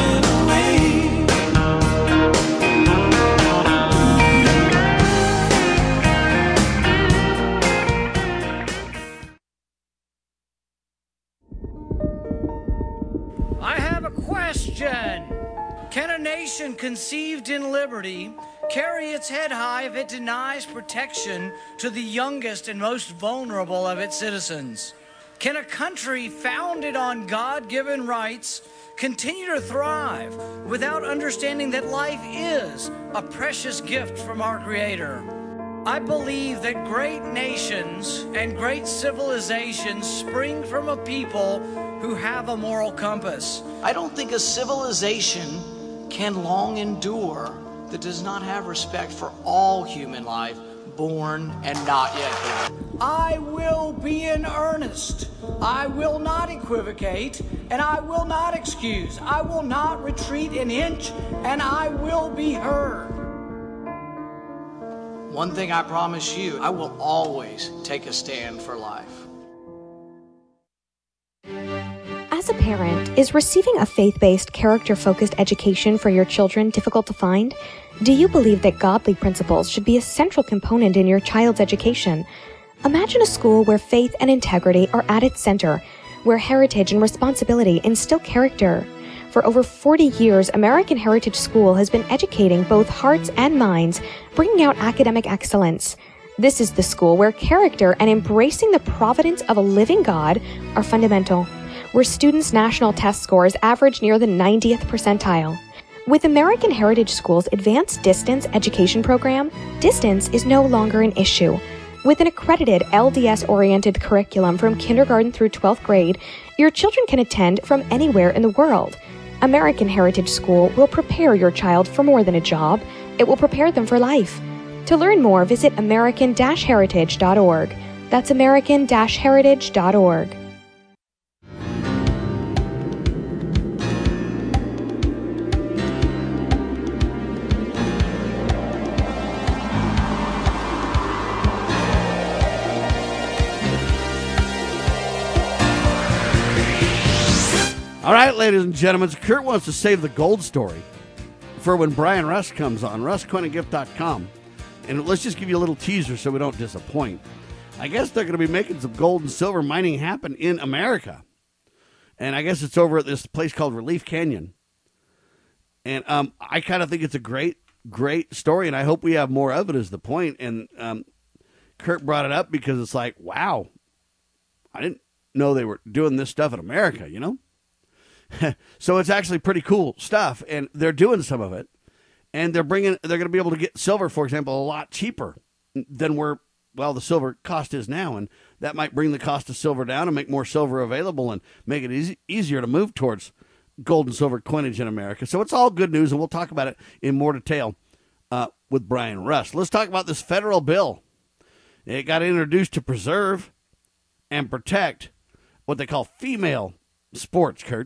[SPEAKER 12] I have a question. Can a nation conceived in liberty carry its head high if it denies protection to the youngest and most vulnerable of its citizens? Can a country founded on God-given rights continue to thrive without understanding that life is a precious gift from our Creator? I believe that great nations and great civilizations spring from a people who have a moral compass. I don't think a civilization can long endure that does not have respect for all human life, born and not yet born. I will be in earnest. I will not equivocate, and I will not excuse. I will not retreat an inch, and I will be heard. One thing I promise you, I will always take a stand for life.
[SPEAKER 13] As a parent, is receiving a faith-based, character-focused education for your children difficult to find? Do you believe that godly principles should be a central component in your child's education? Imagine a school where faith and integrity are at its center, where heritage and responsibility instill character. For over 40 years, American Heritage School has been educating both hearts and minds, bringing out academic excellence. This is the school where character and embracing the providence of a living God are fundamental, where students' national test scores average near the 90th percentile. With American Heritage School's advanced distance education program, distance is no longer an issue. With an accredited LDS-oriented curriculum from kindergarten through 12th grade, your children can attend from anywhere in the world. American Heritage School will prepare your child for more than a job. It will prepare them for life. To learn more, visit american-heritage.org. That's american-heritage.org.
[SPEAKER 2] All right, ladies and gentlemen, Kurt wants to save the gold story for when Brian Rust comes on, rustcoinandgift.com. And let's just give you a little teaser so we don't disappoint. I guess they're going to be making some gold and silver mining happen in America. And I guess it's over at this place called Relief Canyon. And I kind of think it's a great, great story, and I hope we have more of it is the point. And Kurt brought it up because it's like, wow, I didn't know they were doing this stuff in America, you know? So it's actually pretty cool stuff, and they're doing some of it, and they're going to be able to get silver, for example, a lot cheaper than the silver cost is now, and that might bring the cost of silver down and make more silver available and make it easier to move towards gold and silver coinage in America. So it's all good news, and we'll talk about it in more detail with Brian Rust. Let's talk about this federal bill. It got introduced to preserve and protect what they call female sports, Kurt.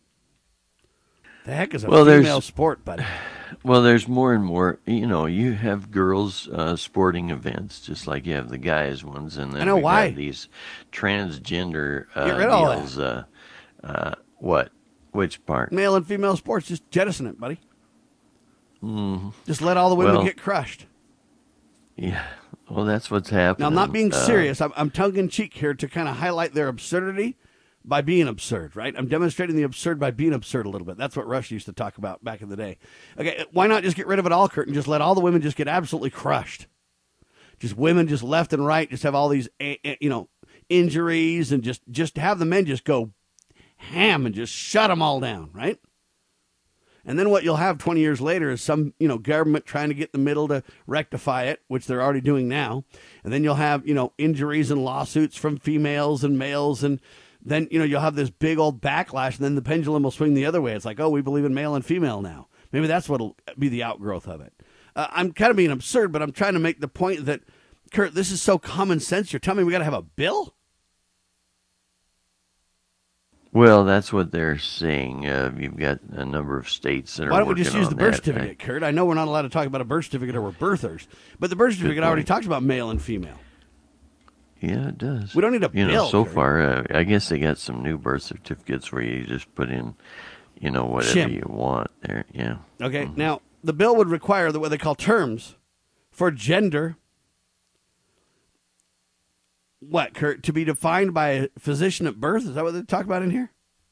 [SPEAKER 2] The heck is a female sport, buddy?
[SPEAKER 3] Well, there's more and more. You know, you have girls sporting events, just like you have the guys ones, and then we have these transgender deals. What? Which part?
[SPEAKER 2] Male and female sports. Just jettison it, buddy.
[SPEAKER 3] Mm-hmm.
[SPEAKER 2] Just let all the women get crushed.
[SPEAKER 3] Yeah. Well, that's what's happening.
[SPEAKER 2] Now, I'm not being serious. I'm tongue-in-cheek here to kind of highlight their absurdity by being absurd, right? I'm demonstrating the absurd by being absurd a little bit. That's what Rush used to talk about back in the day. Okay, why not just get rid of it all, Kurt, and just let all the women just get absolutely crushed? Just women just left and right, just have all these, injuries, and just have the men just go ham and just shut them all down, right? And then what you'll have 20 years later is some, government trying to get the middle to rectify it, which they're already doing now. And then you'll have, injuries and lawsuits from females and males, and then, you'll have this big old backlash, and then the pendulum will swing the other way. It's like, oh, we believe in male and female now. Maybe that's what'll be the outgrowth of it. I'm kind of being absurd, but I'm trying to make the point that, Kurt, this is so common sense. You're telling me we got to have a bill?
[SPEAKER 3] Well, that's what they're saying. You've got a number of states that are working on that.
[SPEAKER 2] Why don't we just use the birth certificate, Kurt? I know we're not allowed to talk about a birth certificate or we're birthers, but the birth certificate already talks about male and female.
[SPEAKER 3] Yeah, it does.
[SPEAKER 2] We don't need a bill.
[SPEAKER 3] So far, I guess they got some new birth certificates where you just put in, whatever you want there. Yeah.
[SPEAKER 2] Okay. Mm-hmm. Now, the bill would require what they call terms for gender. What, Kurt? To be defined by a physician at birth? Is that what they talk about in here?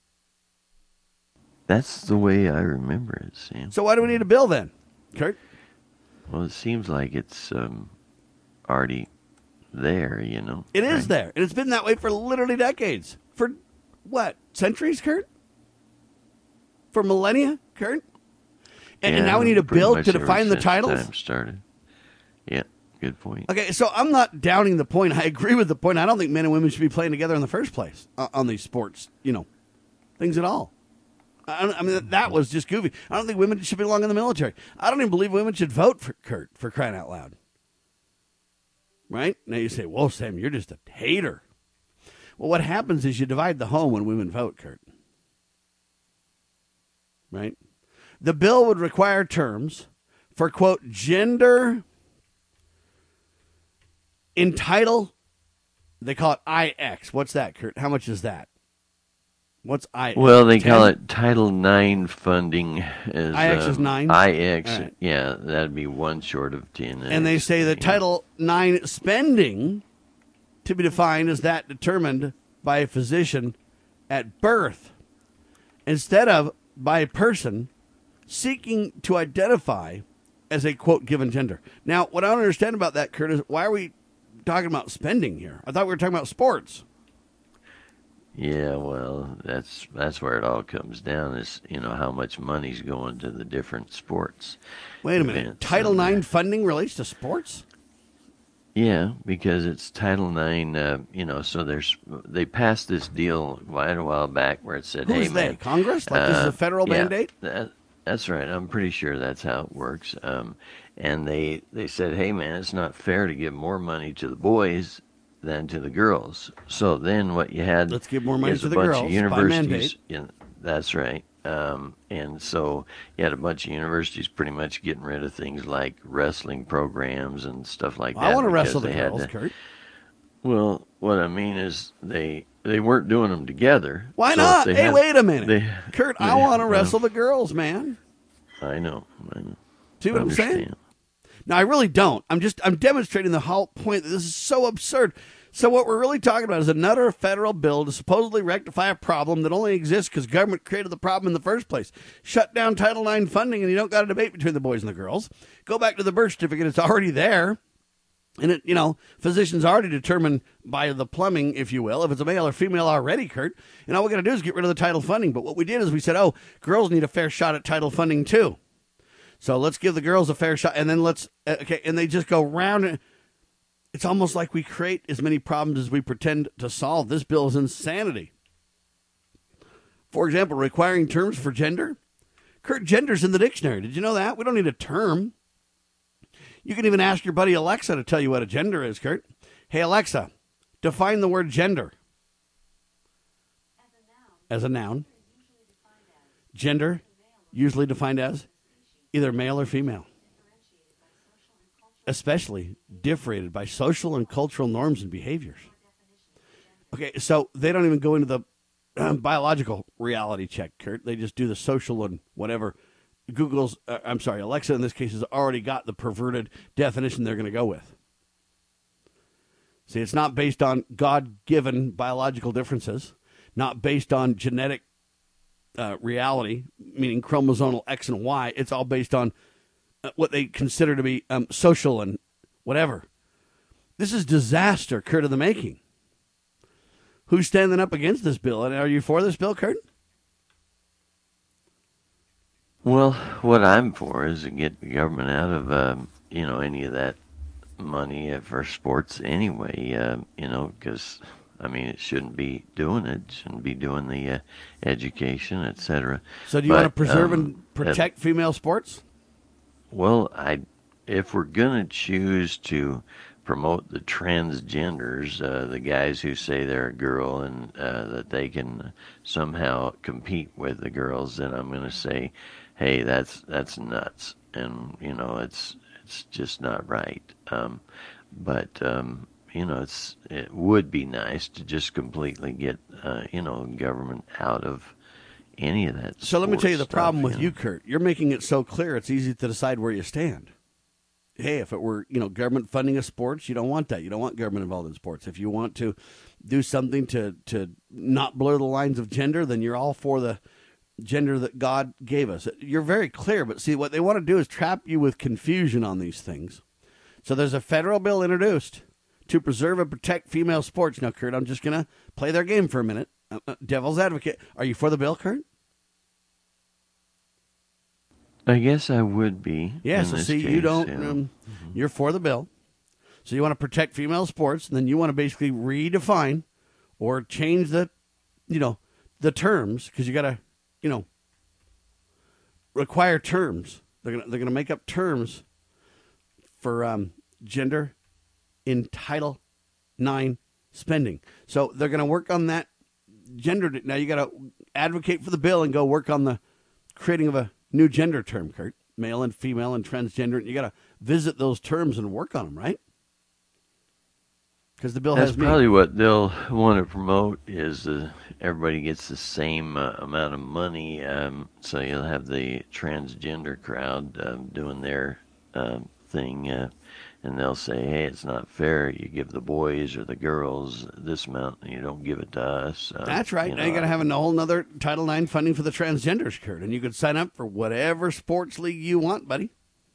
[SPEAKER 3] That's the way I remember it, Sam.
[SPEAKER 2] So why do we need a bill then, Kurt?
[SPEAKER 3] Well, it seems like it's already there,
[SPEAKER 2] It is there, and it's been that way for literally decades. For what, centuries, Kurt? For millennia, Kurt? And now we need a bill to define the titles?
[SPEAKER 3] Time started. Yeah, good point.
[SPEAKER 2] Okay, so I'm not downing the point. I agree with the point. I don't think men and women should be playing together in the first place on these sports, things at all. I mean, that was just goofy. I don't think women should belong in the military. I don't even believe women should vote for Kurt, for crying out loud. Right? Now you say, well, Sam, you're just a hater. Well, what happens is you divide the home when women vote, Kurt. Right? The bill would require terms for, quote, gender In Title, they call it IX. What's that, Kurt? How much is that? What's IX?
[SPEAKER 3] Well, they
[SPEAKER 2] 10?
[SPEAKER 3] call it Title IX funding.
[SPEAKER 2] IX is 9?
[SPEAKER 3] IX,
[SPEAKER 2] right.
[SPEAKER 3] Yeah, that'd be one short of 10.
[SPEAKER 2] And they say that Title IX spending to be defined as that determined by a physician at birth instead of by a person seeking to identify as a, quote, given gender. Now, what I don't understand about that, Kurt, is why are we talking about spending here? I thought we were talking about sports.
[SPEAKER 3] Yeah, well, that's where it all comes down is, how much money's going to the different sports.
[SPEAKER 2] Wait a minute. Title IX funding relates to sports?
[SPEAKER 3] Yeah, because it's Title IX, so they passed this deal quite a while back where it said,
[SPEAKER 2] Who's
[SPEAKER 3] hey,
[SPEAKER 2] they?
[SPEAKER 3] man.
[SPEAKER 2] Congress? Like this is a federal mandate?
[SPEAKER 3] That's right. I'm pretty sure that's how it works. And they said, hey, man, it's not fair to give more money to the boys than to the girls. So then what you had
[SPEAKER 2] Let's give more money
[SPEAKER 3] is
[SPEAKER 2] to
[SPEAKER 3] a
[SPEAKER 2] the
[SPEAKER 3] bunch
[SPEAKER 2] girls
[SPEAKER 3] of
[SPEAKER 2] by
[SPEAKER 3] universities.
[SPEAKER 2] mandate.
[SPEAKER 3] That's right. And so you had a bunch of universities pretty much getting rid of things like wrestling programs and stuff like that.
[SPEAKER 2] I want to
[SPEAKER 3] because
[SPEAKER 2] wrestle the
[SPEAKER 3] they had
[SPEAKER 2] girls, Kurt.
[SPEAKER 3] Well, what I mean is they weren't doing them together.
[SPEAKER 2] Why
[SPEAKER 3] So
[SPEAKER 2] not?
[SPEAKER 3] if
[SPEAKER 2] Hey,
[SPEAKER 3] they
[SPEAKER 2] wait a minute. Kurt, I want to
[SPEAKER 3] well,
[SPEAKER 2] wrestle the girls, man.
[SPEAKER 3] I know.
[SPEAKER 2] See what I'm saying?
[SPEAKER 3] Understand.
[SPEAKER 2] No, I really don't. I'm demonstrating the whole point that this is so absurd. So what we're really talking about is another federal bill to supposedly rectify a problem that only exists because government created the problem in the first place. Shut down Title IX funding and you don't got a debate between the boys and the girls. Go back to the birth certificate. It's already there. And it, physicians already determined by the plumbing, if you will, if it's a male or female already, Kurt. And all we got to do is get rid of the title funding. But what we did is we said, girls need a fair shot at title funding too. So let's give the girls a fair shot. And then and they just go round. It's almost like we create as many problems as we pretend to solve. This bill is insanity. For example, requiring terms for gender. Kurt, gender's in the dictionary. Did you know that? We don't need a term. You can even ask your buddy Alexa to tell you what a gender is, Kurt. Hey, Alexa, define the word gender. As a noun. Gender, usually defined as either male or female. Especially differentiated by social and cultural norms and behaviors. Okay, so they don't even go into the biological reality check, Kurt. They just do the social and whatever. Alexa in this case has already got the perverted definition they're going to go with. See, it's not based on God-given biological differences, not based on genetic reality, meaning chromosomal X and Y. It's all based on what they consider to be social and whatever. This is disaster, Kurt, of the making. Who's standing up against this bill? And are you for this bill, Kurt?
[SPEAKER 3] Well, what I'm for is to get the government out of, any of that money for sports anyway, because, it shouldn't be doing it. It shouldn't be doing the education, etc.
[SPEAKER 2] So do you want to preserve and protect female sports?
[SPEAKER 3] Well, if we're going to choose to promote the transgenders, the guys who say they're a girl and that they can somehow compete with the girls, then I'm going to say, hey, that's nuts, and it's just not right. It would be nice to just completely get government out of any of that.
[SPEAKER 2] So let me tell you the
[SPEAKER 3] stuff,
[SPEAKER 2] problem with you, Kurt. You're making it so clear it's easy to decide where you stand. Hey, if it were, government funding of sports, you don't want that. You don't want government involved in sports. If you want to do something to not blur the lines of gender, then you're all for the gender that God gave us. You're very clear, but see, what they want to do is trap you with confusion on these things. So there's a federal bill introduced to preserve and protect female sports. Now, Kurt, I'm just going to play their game for a minute. Devil's advocate. Are you for the bill, Kurt?
[SPEAKER 3] I guess I would be.
[SPEAKER 2] Yeah, so see, you don't, you're for the bill. So you want to protect female sports, and then you want to basically redefine or change the terms, because you got to, require terms. They're gonna make up terms for gender in Title IX spending. So they're going to work on that gender. Now you got to advocate for the bill and go work on the creating of a new gender term, Kurt. Male and female and transgender. And you got to visit those terms and work on them, right? because the bill
[SPEAKER 3] That's
[SPEAKER 2] has me.
[SPEAKER 3] probably what they'll want to promote is everybody gets the same amount of money. So you'll have the transgender crowd doing their thing, and they'll say, hey, it's not fair. You give the boys or the girls this amount, and you don't give it to us.
[SPEAKER 2] That's right. Now you got to have a whole nother Title IX funding for the transgenders, Kurt, and you could sign up for whatever sports league you want, buddy.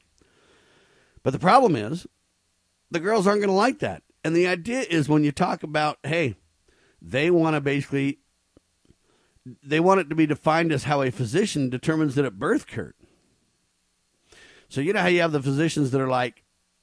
[SPEAKER 2] But the problem is, the girls aren't going to like that. And the idea is when you talk about, hey, they want to basically, they want it to be defined as how a physician determines that at birth, Kurt. So you know how you have the physicians that are like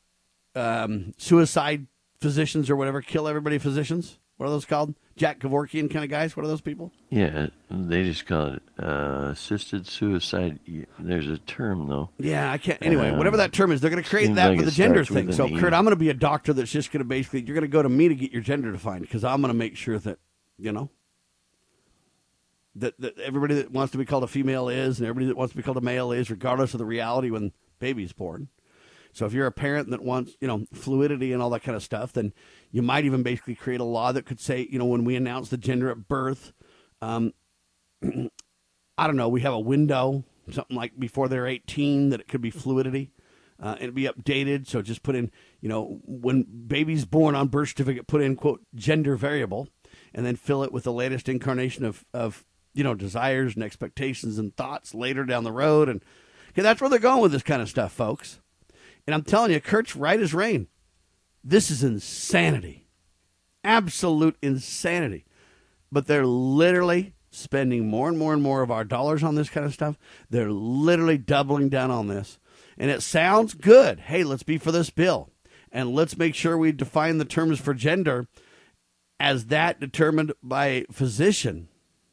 [SPEAKER 2] suicide physicians or whatever, kill everybody physicians? What are those called? Jack Kevorkian kind of guys? What are those people?
[SPEAKER 3] Yeah, they just call it assisted suicide. There's a term, though.
[SPEAKER 2] Yeah, I can't. Anyway, whatever that term is, they're going to create that
[SPEAKER 3] like
[SPEAKER 2] for the
[SPEAKER 3] it
[SPEAKER 2] gender
[SPEAKER 3] starts
[SPEAKER 2] thing.
[SPEAKER 3] with
[SPEAKER 2] So,
[SPEAKER 3] an E.
[SPEAKER 2] Kurt, I'm going to be a doctor that's just going to basically, you're going to go to me to get your gender defined because I'm going to make sure that, you know, that everybody that wants to be called a female is and everybody that wants to be called a male is, regardless of the reality when baby's born. So if you're a parent that wants, you know, fluidity and all that kind of stuff, then you might even basically create a law that could say, you know, when we announce the gender at birth, I don't know, we have a window, something like before they're 18, that it could be fluidity. It'd be updated. So just put in, you know, when baby's born on birth certificate, put in, quote, gender variable, and then fill it with the latest incarnation of you know, desires and expectations and thoughts later down the road. And okay, that's where they're going with this kind of stuff, folks. And I'm telling you, Kurt's right as rain. This is insanity. Absolute insanity. But they're literally spending more and more and more of our dollars on this kind of stuff. They're literally doubling down on this. And it sounds good. Hey, let's be for this bill. And let's make sure we define the terms for gender as that determined by a physician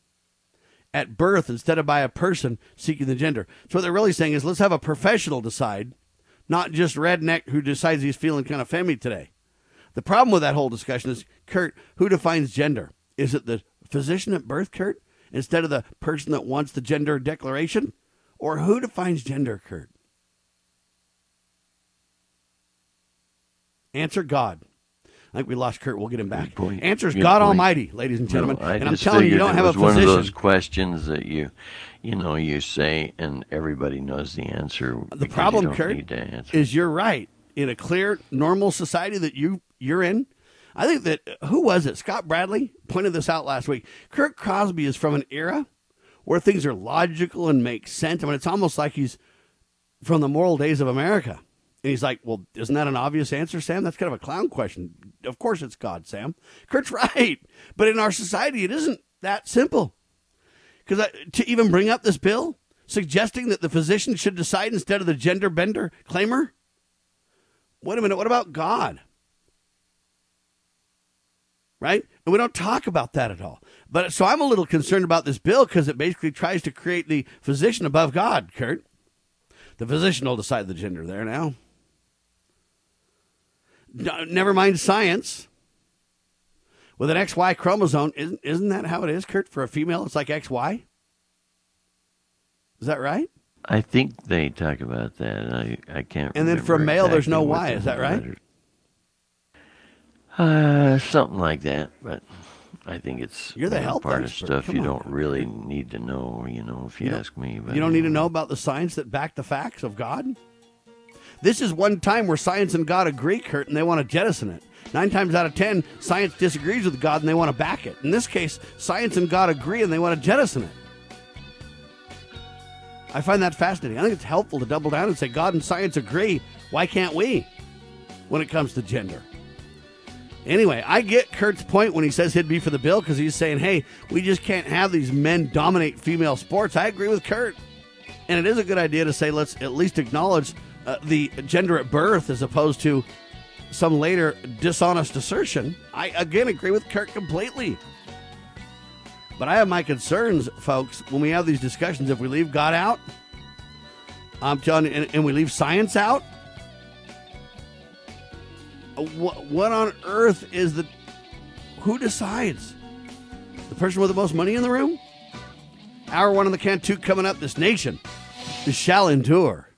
[SPEAKER 2] at birth instead of by a person seeking the gender. So what they're really saying is let's have a professional decide, not just redneck who decides he's feeling kind of femmy today. The problem with that whole discussion is, Kurt, who defines gender? Is it the physician at birth, Kurt, instead of the person that wants the gender declaration? Or who defines gender, Kurt? Answer God. I think we lost Kurt. We'll get him back. Answer's God Almighty, ladies and gentlemen.
[SPEAKER 3] No,
[SPEAKER 2] and I'm telling you, you don't have a physician.
[SPEAKER 3] One of those questions that you say, and everybody knows the answer.
[SPEAKER 2] The problem, Kurt, is you're right. In a clear, normal society that you're in, I think that, who was it? Scott Bradley pointed this out last week. Kirk Crosby is from an era where things are logical and make sense. I mean, it's almost like he's from the moral days of America. And he's like, well, isn't that an obvious answer, Sam? That's kind of a clown question. Of course it's God, Sam. Kurt's right. But in our society, it isn't that simple. Because to even bring up this bill, suggesting that the physician should decide instead of the gender bender claimer? Wait a minute, what about God? Right? And we don't talk about that at all. But so I'm a little concerned about this bill because it basically tries to create the physician above God, Kurt. The physician will decide the gender there now. Never mind science. With an XY chromosome, isn't that how it is, Kurt? For a female, it's like XY? Is that right?
[SPEAKER 3] I think they talk about that. I can't
[SPEAKER 2] And then for a male, there's no Y. Is that right?
[SPEAKER 3] Something like that. But I think it's
[SPEAKER 2] You're the health
[SPEAKER 3] part
[SPEAKER 2] expert.
[SPEAKER 3] of stuff
[SPEAKER 2] Come
[SPEAKER 3] you
[SPEAKER 2] on.
[SPEAKER 3] don't really need to know, if you ask me. But
[SPEAKER 2] You don't need to know about the science that back the facts of God? This is one time where science and God agree, Kurt, and they want to jettison it. 9 times out of 10, science disagrees with God and they want to back it. In this case, science and God agree and they want to jettison it. I find that fascinating. I think it's helpful to double down and say God and science agree. Why can't we when it comes to gender? Anyway, I get Kurt's point when he says he'd be for the bill because he's saying, hey, we just can't have these men dominate female sports. I agree with Kurt. And it is a good idea to say let's at least acknowledge the gender at birth as opposed to some later dishonest assertion. I, again, agree with Kurt completely. But I have my concerns, folks, when we have these discussions. If we leave God out, I'm telling you, and we leave science out, what on earth is who decides? The person with the most money in the room? Hour 1 on the Cantu coming up. This nation shall endure.